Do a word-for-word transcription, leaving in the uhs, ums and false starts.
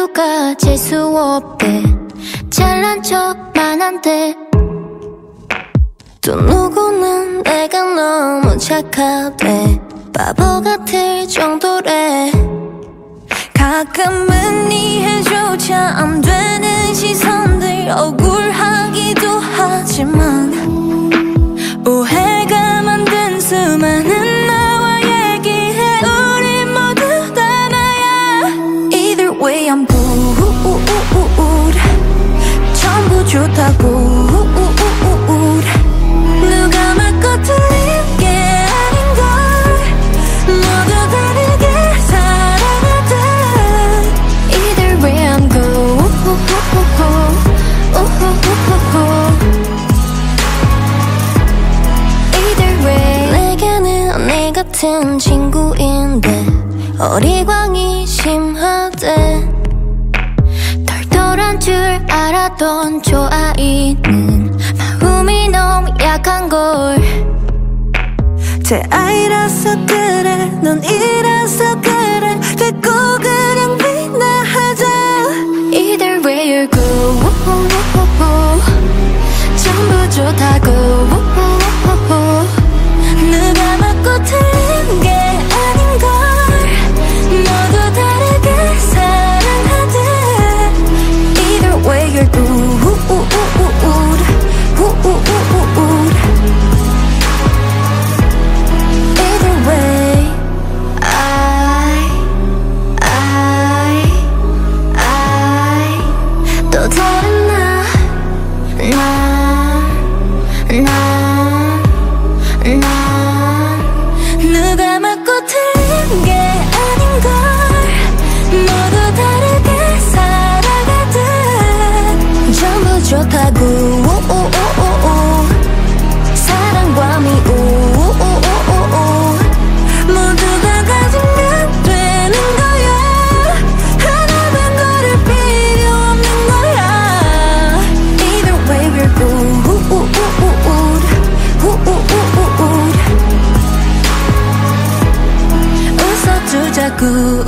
이유가 재수 없대. 잘난 척만 한대. 또 누구는 내가 너무 착하대. 바보 같을 정도래. 가끔은 이해조차 안 되는 시선들 억울하기도 하지만 오해가 만든 수많은 나와 얘기해. 우리 모두 다 나야. Either way I'm good. 전부 좋다고. 누가 맞고 틀린 게 아닌걸. 모두 다르게 살아가듯. Either way I'm good. Either way 내게는 언니 같은 친구인데 어리광이 심하대. 털털한 줄 알았던 저 아이는 마음이 너무 약한걸. 제 아이라서 그래, 넌 이라서 그래. 됐고 그냥 빛나하자. Either way you're good. 전부 좋다고. 누가 맞고 틀린 게 아닌걸. 모두 다르게 사랑하듯. Either way you're good. Either way I, I, I 또 다른 나, 나, 나, 나. 누가 맞고 틀린 게 아닌걸. 모두 다르게 살아가듯. 전부 좋다고. 사랑과 미움 모두가 가지면 되는 거야. 하나 된 거를 필요 없는 거야. Either way we're good. 웃어주자고.